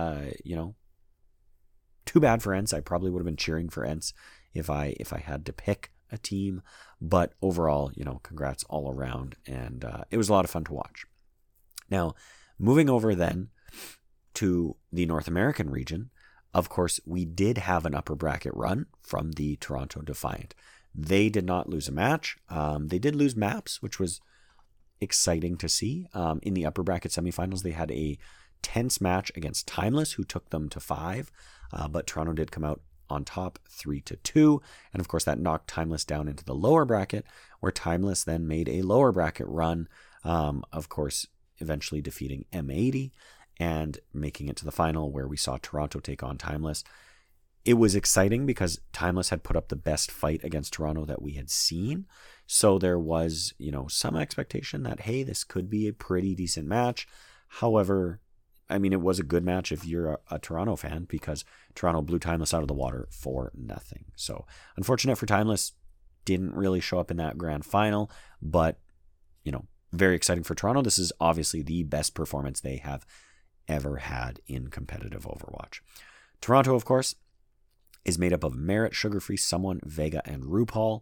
too bad for Ents. I probably would have been cheering for Ents if I had to pick a team, but overall, congrats all around, and it was a lot of fun to watch. Now, moving over then to the North American region, of course, we did have an upper bracket run from the Toronto Defiant. They did not lose a match. They did lose maps, which was exciting to see. In the upper bracket semifinals, they had a tense match against Timeless, who took them to 5, but Toronto did come out on top 3-2. And of course, that knocked Timeless down into the lower bracket, where Timeless then made a lower bracket run, of course, eventually defeating M80 and making it to the final, where we saw Toronto take on Timeless. It was exciting because Timeless had put up the best fight against Toronto that we had seen. So there was, some expectation that, hey, this could be a pretty decent match. However, it was a good match if you're a Toronto fan, because Toronto blew Timeless out of the water for nothing. So unfortunate for Timeless, didn't really show up in that grand final, but, very exciting for Toronto. This is obviously the best performance they have ever had in competitive Overwatch. Toronto, of course, is made up of Merit, Sugar Free, Someone, Vega, and RuPaul.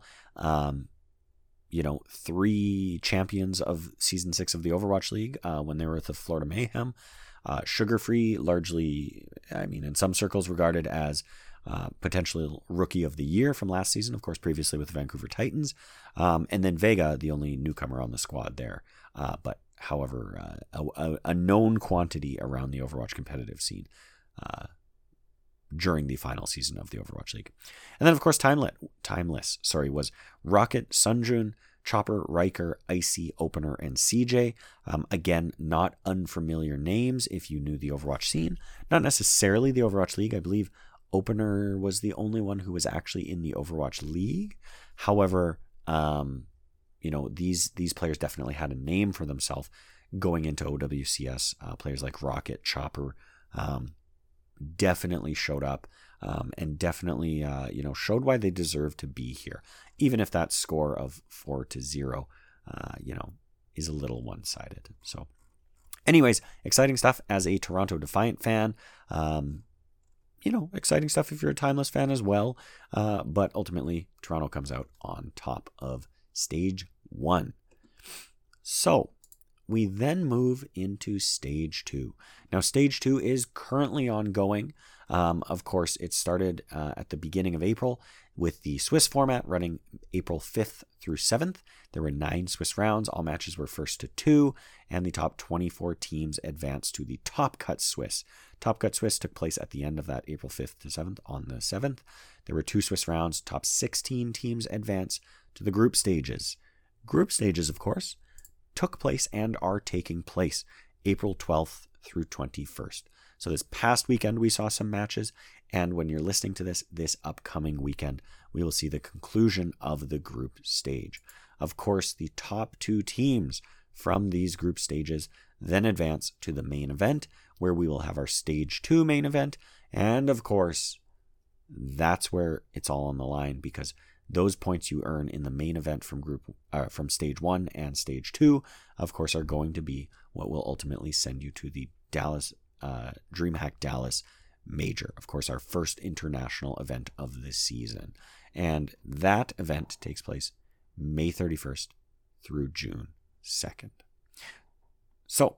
3 champions of Season 6 of the Overwatch League when they were with the Florida Mayhem. Sugar Free, largely, in some circles regarded as potentially Rookie of the Year from last season, of course, previously with the Vancouver Titans. And then Vega, the only newcomer on the squad there. But however, a known quantity around the Overwatch competitive scene during the final season of the Overwatch League. And then, of course, Timeless was Rocket, Sunjun, Chopper, Riker, Icy, Opener, and CJ. Again, not unfamiliar names if you knew the Overwatch scene. Not necessarily the Overwatch League. I believe Opener was the only one who was actually in the Overwatch League. However, these players definitely had a name for themselves going into OWCS. Players like Rocket, Chopper, definitely showed up and definitely, showed why they deserve to be here, even if that score of 4-0, is a little one-sided. So anyways, exciting stuff as a Toronto Defiant fan. Exciting stuff if you're a Timeless fan as well. But ultimately, Toronto comes out on top of Stage 1. So we then move into Stage 2. Now, Stage 2 is currently ongoing. Of course, it started at the beginning of April with the Swiss format running April 5th through 7th. There were 9 Swiss rounds. All matches were first to 2, and the top 24 teams advanced to the Top Cut Swiss. Top Cut Swiss took place at the end of that April 5th to 7th on the 7th. There were 2 Swiss rounds. Top 16 teams advanced to the group stages. Group stages, of course, took place and are taking place April 12th through 21st. So this past weekend, we saw some matches, and when you're listening to this upcoming weekend, we will see the conclusion of the group stage. Of course, the top 2 teams from these group stages then advance to the main event, where we will have our Stage 2 main event, and of course, that's where it's all on the line, because those points you earn in the main event from stage 1 and stage 2, of course, are going to be what will ultimately send you to the Dallas DreamHack Dallas Major, of course, our first international event of this season. And that event takes place May 31st through June 2nd. So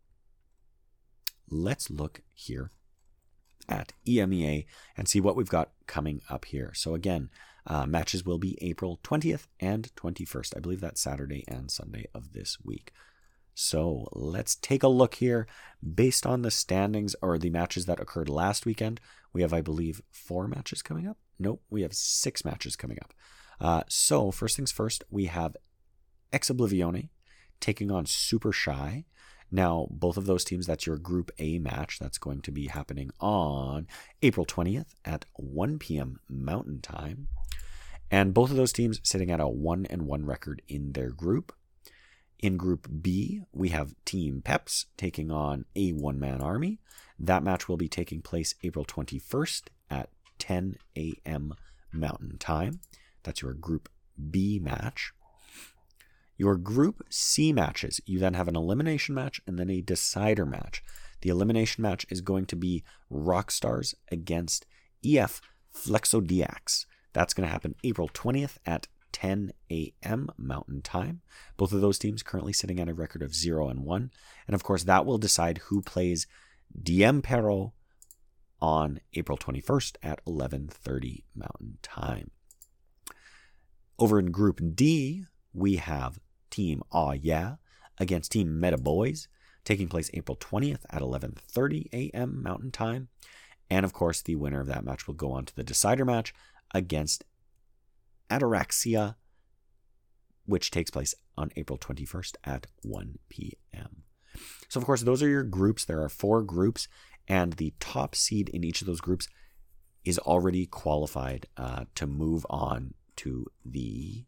let's look here at EMEA and see what we've got coming up here. So again, matches will be April 20th and 21st. I believe that's Saturday and Sunday of this week. So let's take a look here. Based on the standings or the matches that occurred last weekend, we have, I believe, 4 matches coming up. Nope, we have 6 matches coming up. So first things first, we have Ex Oblivione taking on Super Shy. Now, both of those teams, that's your Group A match. That's going to be happening on April 20th at 1 p.m. Mountain Time. And both of those teams sitting at a 1-1 record in their group. In Group B, we have Team Peps taking on a one-man army. That match will be taking place April 21st at 10 a.m. Mountain Time. That's your Group B match. Your Group C matches, you then have an elimination match and then a decider match. The elimination match is going to be Rockstars against EF Flexodiacs. That's going to happen April 20th at 10 a.m. Mountain Time. Both of those teams currently sitting at a record of 0-1. And of course, that will decide who plays DM Perro on April 21st at 11:30 Mountain Time. Over in Group D, we have Team Aw Yeah against Team Meta Boys, taking place April 20th at 11:30 a.m. Mountain Time. And of course, the winner of that match will go on to the decider match against Ataraxia, which takes place on April 21st at 1 p.m. So, of course, those are your groups. There are 4 groups, and the top seed in each of those groups is already qualified to move on to the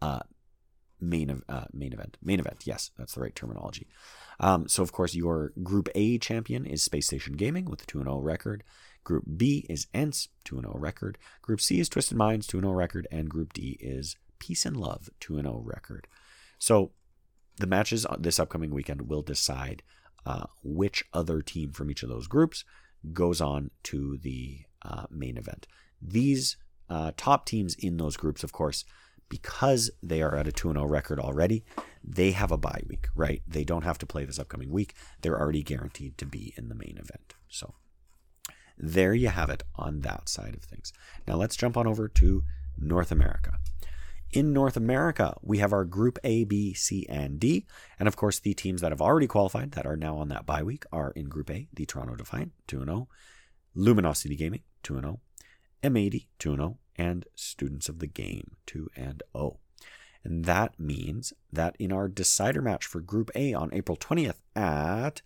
main event. Main event, yes, that's the right terminology. So, of course, your Group A champion is Space Station Gaming with a 2-0 record. Group B is ENCE, 2-0 record. Group C is Twisted Minds, 2-0 record. And Group D is Peace and Love, 2-0 record. So the matches this upcoming weekend will decide which other team from each of those groups goes on to the main event. These top teams in those groups, of course, because they are at a 2-0 record already, they have a bye week, right? They don't have to play this upcoming week. They're already guaranteed to be in the main event. So there you have it on that side of things. Now let's jump on over to North America. In North America, we have our Group A, B, C, and D. And of course, the teams that have already qualified that are now on that bye week are in Group A, the Toronto Defiant, 2-0, Luminosity Gaming, 2-0, M80, 2-0, and Students of the Game, 2-0. And that means that in our decider match for Group A on April 20th at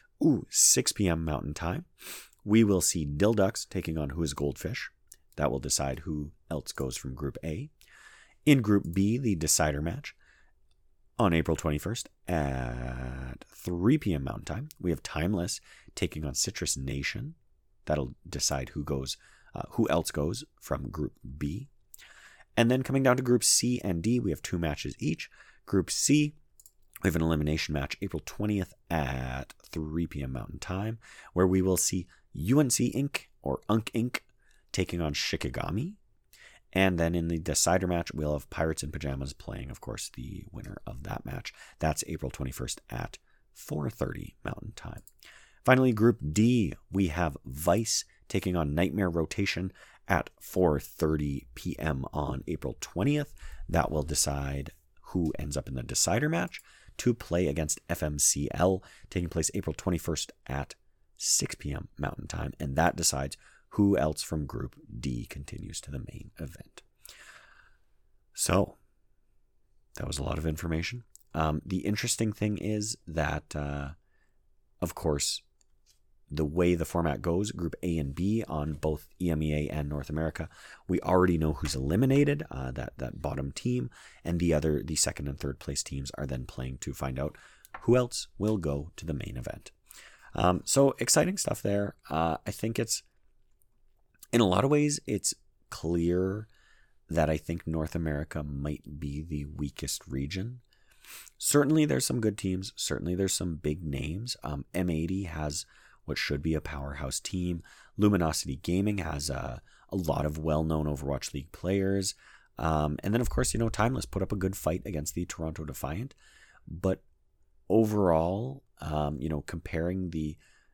6 p.m. Mountain Time, we will see Dilducks taking on Who is Goldfish. That will decide who else goes from Group A. In Group B, the decider match on April 21st at 3 p.m. Mountain Time, we have Timeless taking on Citrus Nation. That'll decide who else goes from Group B. And then coming down to Group C and D, we have 2 matches each. Group C, we have an elimination match April 20th at 3 p.m. Mountain Time, where we will see UNC Inc. or Unk Inc. taking on Shikigami. And then in the decider match, we'll have Pirates in Pajamas playing, of course, the winner of that match. That's April 21st at 4:30 Mountain Time. Finally, Group D, we have Vice taking on Nightmare Rotation at 4:30 p.m. on April 20th. That will decide who ends up in the decider match to play against FMCL, taking place April 21st at 6 p.m. Mountain Time. And that decides who else from Group D continues to the main event. So, that was a lot of information. The interesting thing is that, of course, the way the format goes, Group A and B on both EMEA and North America, we already know who's eliminated, that bottom team, and the second and third place teams are then playing to find out who else will go to the main event. So exciting stuff there. I think it's in a lot of ways, it's clear that I think North America might be the weakest region. Certainly there's some good teams. Certainly there's some big names. M80 has what should be a powerhouse team. Luminosity Gaming has a lot of well-known Overwatch League players. And then, of course, Timeless put up a good fight against the Toronto Defiant. But overall, comparing the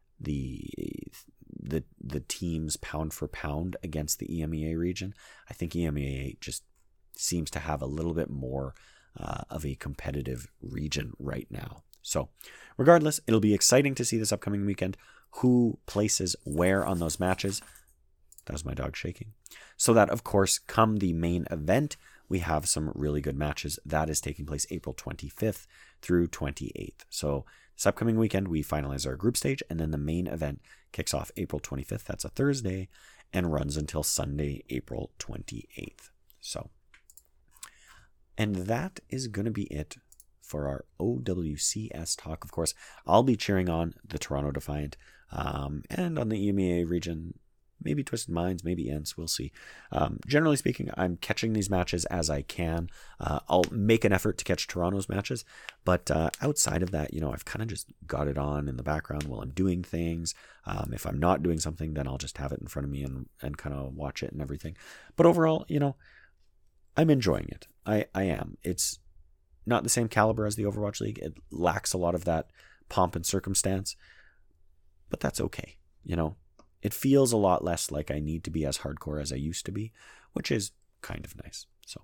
teams pound for pound against the EMEA region, I think EMEA just seems to have a little bit more of a competitive region right now. So regardless, it'll be exciting to see this upcoming weekend who places where on those matches. That was my dog shaking. So that, of course, come the main event, we have some really good matches. That is taking place April 25th through 28th. So this upcoming weekend, we finalize our group stage, and then the main event kicks off April 25th. That's a Thursday, and runs until Sunday, April 28th. So, and that is going to be it for our OWCS talk. Of course, I'll be cheering on the Toronto Defiant, and on the EMEA region, maybe Twisted Minds, maybe Ents, we'll see. Generally speaking, I'm catching these matches as I can. I'll make an effort to catch Toronto's matches, but outside of that, I've kind of just got it on in the background while I'm doing things. If I'm not doing something, then I'll just have it in front of me and kind of watch it and everything. But overall, I'm enjoying it. I am. It's not the same caliber as the Overwatch League. It lacks a lot of that pomp and circumstance, but that's okay. It feels a lot less like I need to be as hardcore as I used to be, which is kind of nice. So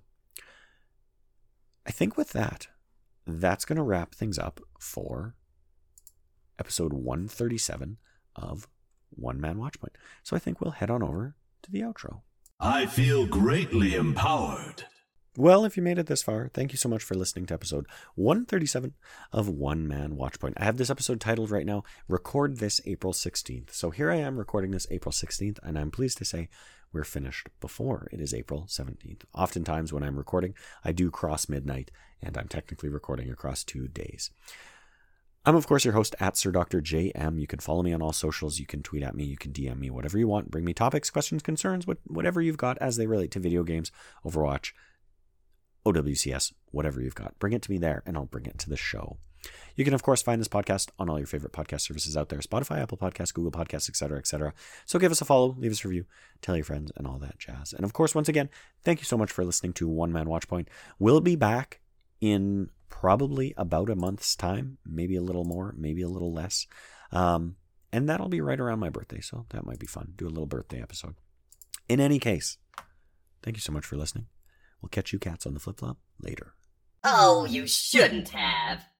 I think with that, that's going to wrap things up for episode 137 of One Man Watchpoint. So I think we'll head on over to the outro. I feel greatly empowered. Well, if you made it this far, thank you so much for listening to episode 137 of One Man Watchpoint. I have this episode titled right now, Record This April 16th. So here I am recording this April 16th, and I'm pleased to say we're finished before it is April 17th. Oftentimes when I'm recording, I do cross midnight, and I'm technically recording across 2 days. I'm, of course, your host at Sir Dr. JM. You can follow me on all socials. You can tweet at me. You can DM me, whatever you want. Bring me topics, questions, concerns, whatever you've got as they relate to video games, Overwatch, OWCS, whatever you've got. Bring it to me there, and I'll bring it to the show. You can, of course, find this podcast on all your favorite podcast services out there, Spotify, Apple Podcasts, Google Podcasts, etc., etc. So give us a follow, leave us a review, tell your friends, and all that jazz. And, of course, once again, thank you so much for listening to One Man Watchpoint. We'll be back in probably about a month's time, maybe a little more, maybe a little less. And that'll be right around my birthday, so that might be fun. Do a little birthday episode. In any case, thank you so much for listening. We'll catch you cats on the flip-flop later. Oh, you shouldn't have.